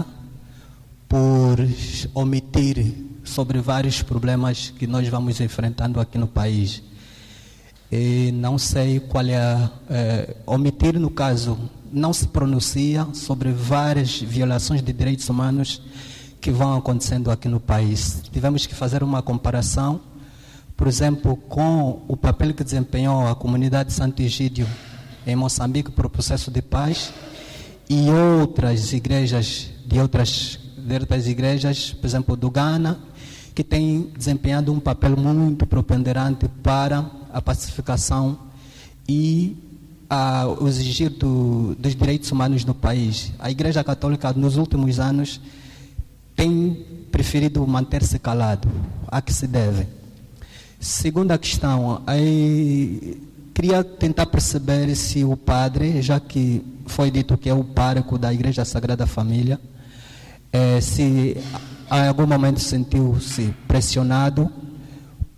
por omitir sobre vários problemas que nós vamos enfrentando aqui no país. E não sei qual é, a, é omitir no caso, não se pronuncia sobre várias violações de direitos humanos que vão acontecendo aqui no país. Tivemos que fazer uma comparação, por exemplo, com o papel que desempenhou a comunidade de Santo Egídio em Moçambique para o processo de paz e outras igrejas de outras, de outras igrejas, por exemplo, do Ghana, que tem desempenhado um papel muito preponderante para a pacificação e a, o exigir do, dos direitos humanos no país. A Igreja Católica, nos últimos anos, tem preferido manter-se calado, a que se deve. Segunda questão, aí, queria tentar perceber se o padre, já que foi dito que é o pároco da Igreja Sagrada Família, é, se em algum momento sentiu-se pressionado por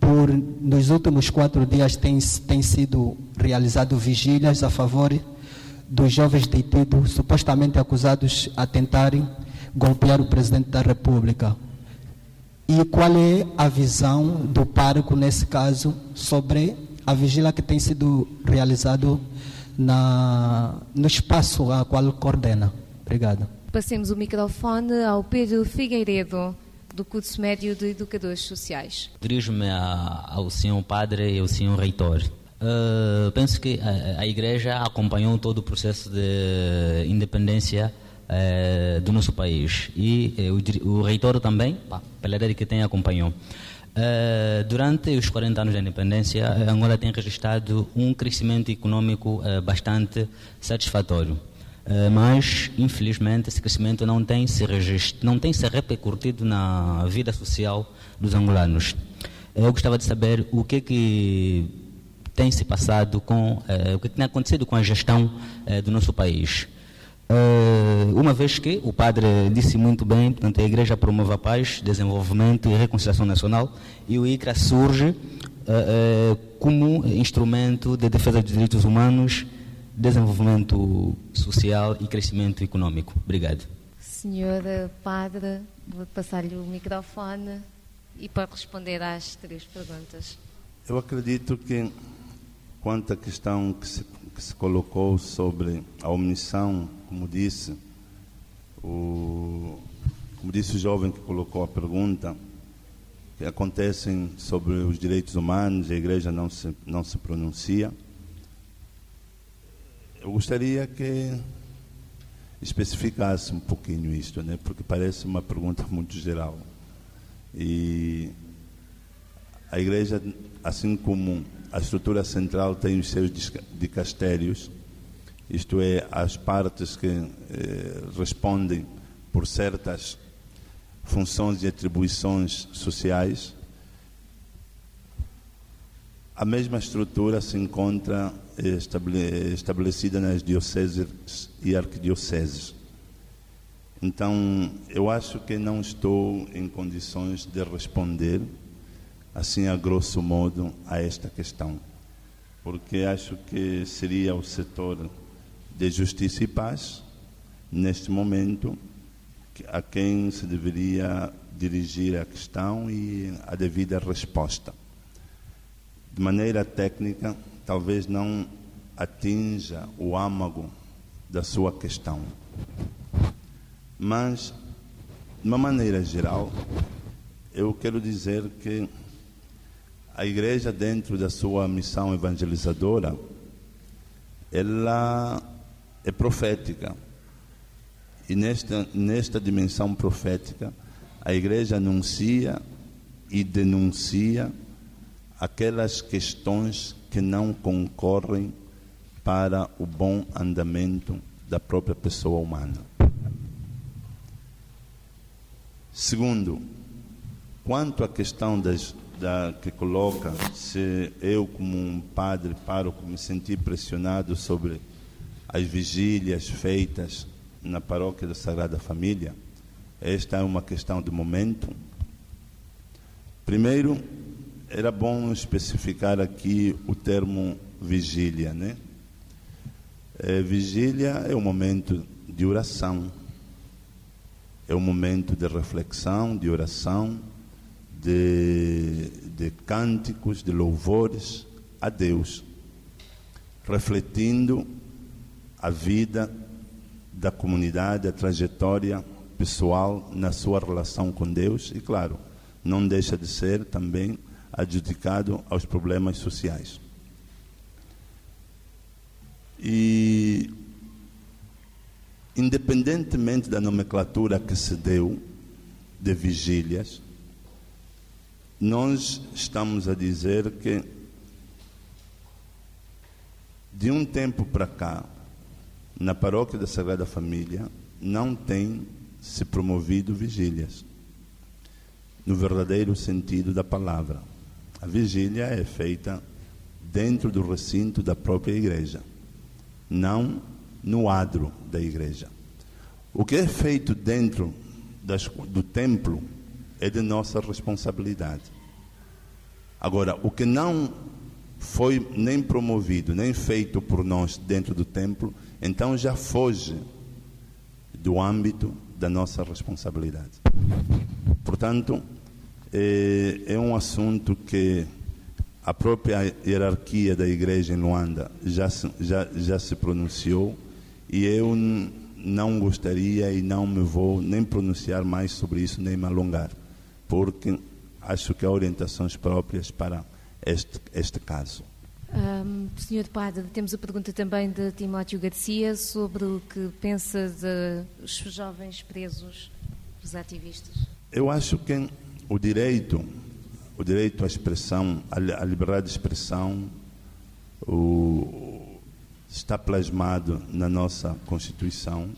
por nos últimos quatro dias tem, tem sido realizado vigílias a favor dos jovens detidos supostamente acusados a tentarem golpear o presidente da República. E qual é a visão do pároco nesse caso sobre a vigília que tem sido realizado na, no espaço a qual coordena? Obrigado. Passemos o microfone ao Pedro Figueiredo, do curso médio de Educadores Sociais. Dirijo-me ao senhor padre e ao senhor reitor. Uh, penso que a, a Igreja acompanhou todo o processo de independência uh, do nosso país e uh, o, o reitor também, pá, pela ideia que tem, acompanhou. Uh, durante os quarenta anos da independência, Angola tem registrado um crescimento econômico uh, bastante satisfatório. Uh, mas, infelizmente, esse crescimento não tem se regist... não tem se repercutido na vida social dos angolanos. Eu gostava de saber o que que tem se passado com, uh, o que tem acontecido com a gestão uh, do nosso país. Uh, uma vez que o padre disse muito bem, portanto, a Igreja promove a paz, desenvolvimento e reconciliação nacional, e o I C R A surge uh, uh, como instrumento de defesa dos direitos humanos, desenvolvimento social e crescimento econômico. Obrigado. Senhor Padre, vou passar-lhe o microfone e para responder às três perguntas. Eu acredito que, quanto à questão que se, que se colocou sobre a omissão, como disse, o, como disse o jovem que colocou a pergunta, que acontecem sobre os direitos humanos, a Igreja não se, não se pronuncia. Eu gostaria que especificasse um pouquinho isto, né? Porque parece uma pergunta muito geral. E a Igreja, assim como a estrutura central tem os seus dicastérios, isto é, as partes que eh, respondem por certas funções e atribuições sociais, a mesma estrutura se encontra estabelecida nas dioceses e arquidioceses. Então, eu acho que não estou em condições de responder, assim a grosso modo, a esta questão, porque acho que seria o setor de Justiça e Paz, neste momento, a quem se deveria dirigir a questão e a devida resposta. De maneira técnica, talvez não atinja o âmago da sua questão. Mas, de uma maneira geral, eu quero dizer que a Igreja, dentro da sua missão evangelizadora, ela é profética. E nesta, nesta dimensão profética, a Igreja anuncia e denuncia aquelas questões que não concorrem para o bom andamento da própria pessoa humana. Segundo, quanto à questão das, da, que coloca se eu, como um padre pároco, me senti pressionado sobre as vigílias feitas na paróquia da Sagrada Família, esta é uma questão de momento. Primeiro, era bom especificar aqui o termo vigília, né? É, vigília é um momento de oração, é um momento de reflexão, de oração, de, de cânticos, de louvores a Deus, refletindo a vida da comunidade, a trajetória pessoal na sua relação com Deus e, claro, não deixa de ser também adjudicado aos problemas sociais. E, independentemente da nomenclatura que se deu de vigílias, nós estamos a dizer que, de um tempo para cá, na paróquia da Sagrada Família, não tem se promovido vigílias, no verdadeiro sentido da palavra. A vigília é feita dentro do recinto da própria igreja, não no adro da igreja. O que é feito dentro das, do templo é de nossa responsabilidade. Agora, o que não foi nem promovido, nem feito por nós dentro do templo, então já foge do âmbito da nossa responsabilidade. Portanto, é, é um assunto que a própria hierarquia da igreja em Luanda já se, já, já se pronunciou, e eu não gostaria e não me vou nem pronunciar mais sobre isso, nem me alongar, porque acho que há orientações próprias para este, este caso. Um, senhor Padre, temos a pergunta também de Timóteo Garcia sobre o que pensa dos jovens presos, os ativistas. Eu acho que o direito, o direito à expressão, à liberdade de expressão, o, está plasmado na nossa Constituição,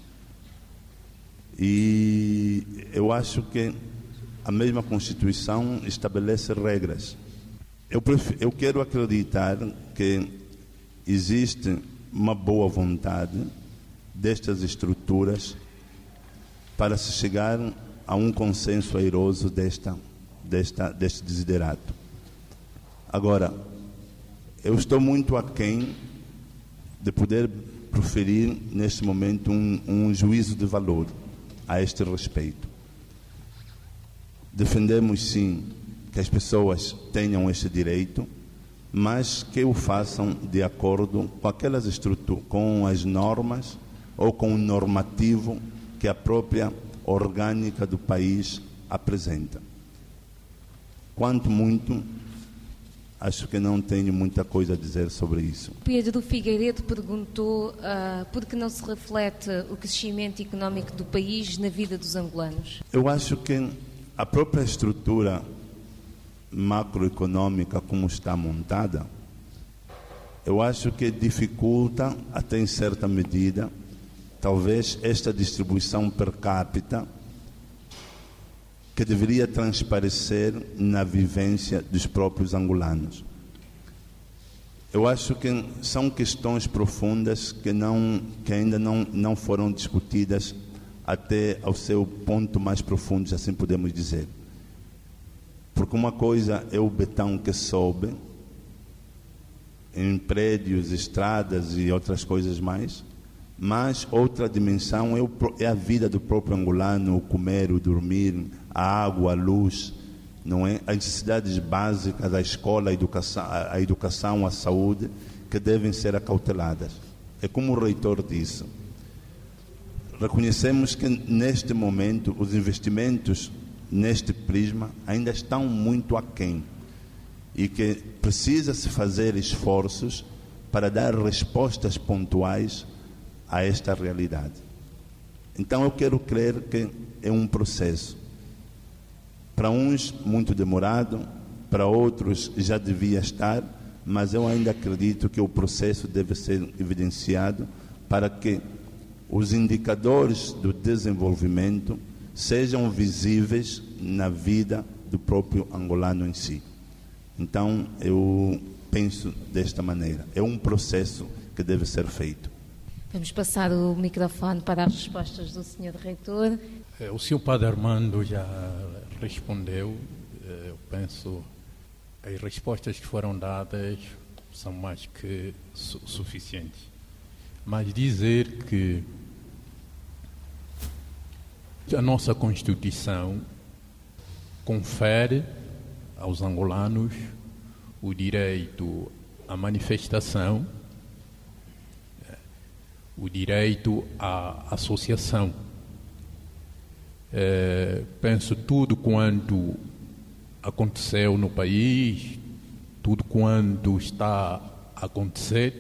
e eu acho que a mesma Constituição estabelece regras. Eu, prefiro, eu quero acreditar que existe uma boa vontade destas estruturas para se chegar a um consenso airoso desta, desta, deste desiderato. Agora, eu estou muito aquém de poder proferir neste momento um, um juízo de valor a este respeito. Defendemos sim que as pessoas tenham este direito, mas que o façam de acordo com aquelas estruturas, com as normas ou com o normativo que a própria orgânica do país apresenta. Quanto muito, acho que não tenho muita coisa a dizer sobre isso. Pedro Figueiredo perguntou uh, por que não se reflete o crescimento económico do país na vida dos angolanos. Eu acho que a própria estrutura macroeconômica como está montada, eu acho que dificulta, até em certa medida, talvez esta distribuição per capita que deveria transparecer na vivência dos próprios angolanos. Eu acho que são questões profundas que, não, que ainda não, não foram discutidas até ao seu ponto mais profundo, se assim podemos dizer. Porque uma coisa é o betão que sobe em prédios, estradas e outras coisas mais, mas outra dimensão é, o, é a vida do próprio angolano, o comer, o dormir, a água, a luz, não é? As necessidades básicas, a escola, a educação, a, a educação, a saúde, que devem ser acauteladas. É como o reitor disse. Reconhecemos que neste momento os investimentos neste prisma ainda estão muito aquém e que precisa-se fazer esforços para dar respostas pontuais a esta realidade. Então eu quero crer que é um processo, para uns muito demorado, para outros já devia estar, mas eu ainda acredito que o processo deve ser evidenciado para que os indicadores do desenvolvimento sejam visíveis na vida do próprio angolano em si. Então, eu penso desta maneira. É um processo que deve ser feito. Vamos passar o microfone para as respostas do senhor Reitor. O senhor Padre Armando já respondeu. Eu penso que as respostas que foram dadas são mais que su- suficientes. Mas dizer que a nossa Constituição confere aos angolanos o direito à manifestação, o direito à associação. É, penso tudo quanto aconteceu no país, tudo quanto está a acontecer,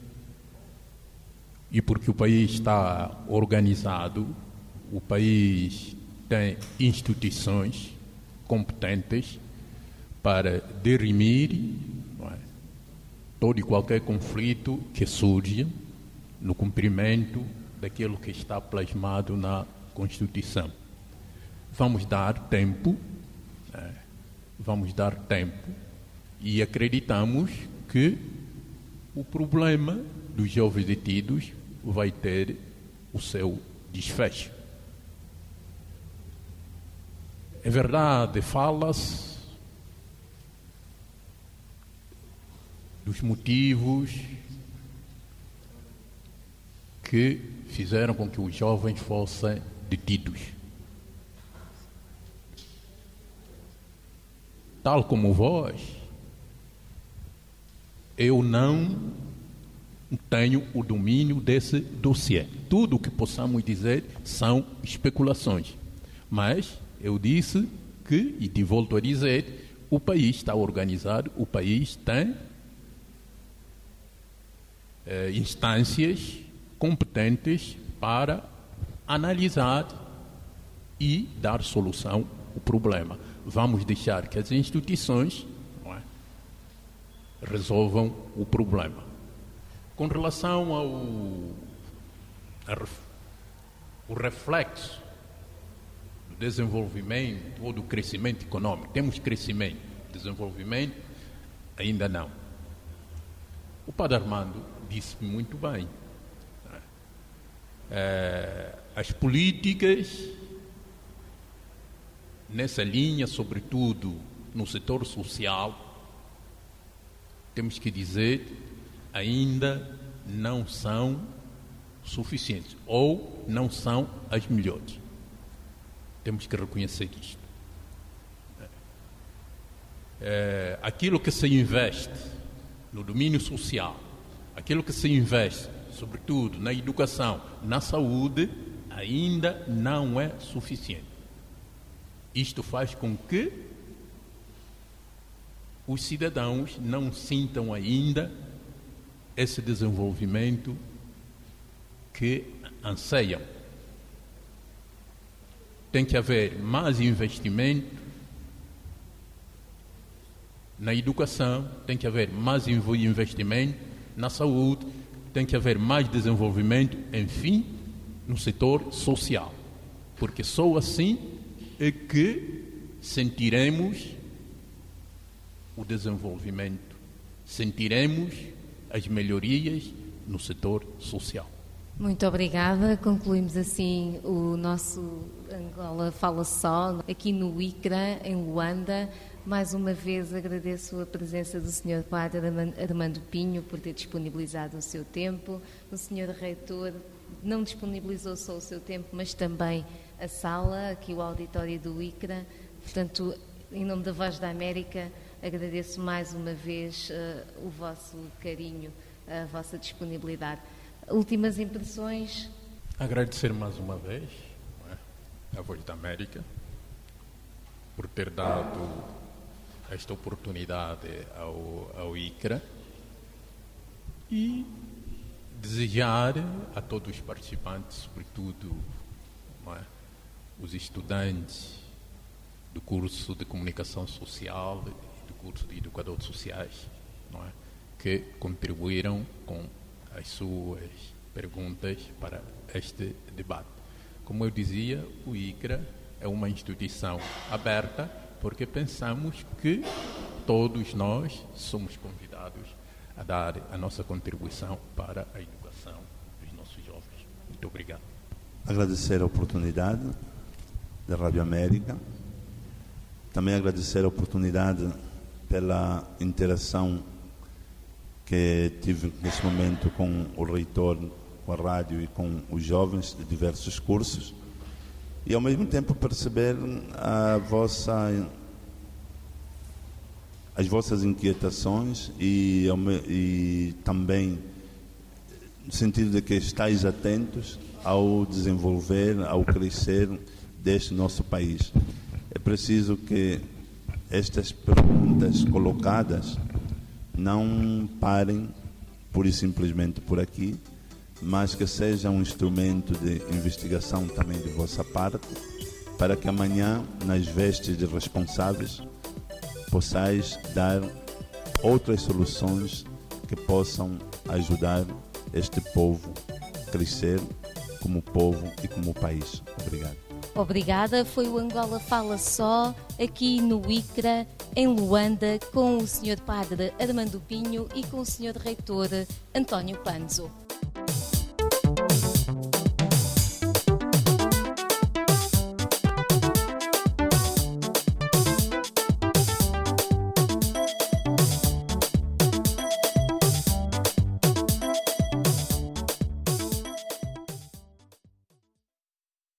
e porque o país está organizado, o país tem instituições competentes para dirimir, não é, todo e qualquer conflito que surge no cumprimento daquilo que está plasmado na Constituição. Vamos dar tempo, é, vamos dar tempo e acreditamos que o problema dos jovens detidos vai ter o seu desfecho. É verdade, fala-se dos motivos que fizeram com que os jovens fossem detidos. Tal como vós, eu não tenho o domínio desse dossiê. Tudo o que possamos dizer são especulações. Mas eu disse que, e te volto a dizer, o país está organizado, o país tem eh, instâncias competentes para analisar e dar solução ao problema. Vamos deixar que as instituições, não é, resolvam o problema. Com relação ao a, o reflexo do desenvolvimento ou do crescimento econômico, temos crescimento, desenvolvimento, ainda não. O Padre Armando disse muito bem. É, as políticas nessa linha, sobretudo no setor social, temos que dizer, ainda não são suficientes ou não são as melhores. Temos que reconhecer isto. É, aquilo que se investe no domínio social, aquilo que se investe sobretudo na educação, na saúde, ainda não é suficiente. Isto faz com que os cidadãos não sintam ainda esse desenvolvimento que anseiam. Tem que haver mais investimento na educação, tem que haver mais investimento na saúde, tem que haver mais desenvolvimento, enfim, no setor social. Porque só assim é que sentiremos o desenvolvimento, sentiremos as melhorias no setor social. Muito obrigada. Concluímos assim o nosso Angola Fala Só, aqui no ICRA, em Luanda. Mais uma vez agradeço a presença do senhor Padre Armando Pinho por ter disponibilizado o seu tempo. O senhor Reitor não disponibilizou só o seu tempo, mas também a sala, aqui o auditório do ICRA. Portanto, em nome da Voz da América, agradeço mais uma vez uh, o vosso carinho, a vossa disponibilidade. Últimas impressões? Agradecer mais uma vez, não é, a Voz da América por ter dado esta oportunidade ao, ao ICRA e desejar a todos os participantes, sobretudo, não é, os estudantes do curso de Comunicação Social e do curso de Educadores Sociais, não é, que contribuíram com as suas perguntas para este debate. Como eu dizia, o ICRA é uma instituição aberta porque pensamos que todos nós somos convidados a dar a nossa contribuição para a educação dos nossos jovens. Muito obrigado. Agradecer a oportunidade da Rádio América, também agradecer a oportunidade pela interação que tive nesse momento com o reitor, com a rádio e com os jovens de diversos cursos, e ao mesmo tempo perceber a vossa, as vossas inquietações e, e também no sentido de que estáis atentos ao desenvolver, ao crescer deste nosso país. É preciso que estas perguntas colocadas não parem pura e simplesmente por aqui, mas que seja um instrumento de investigação também de vossa parte, para que amanhã, nas vestes de responsáveis, possais dar outras soluções que possam ajudar este povo a crescer como povo e como país. Obrigado. Obrigada. Foi o Angola Fala Só, aqui no ICRA, em Luanda, com o senhor Padre Armando Pinho e com o senhor Reitor António Panzo.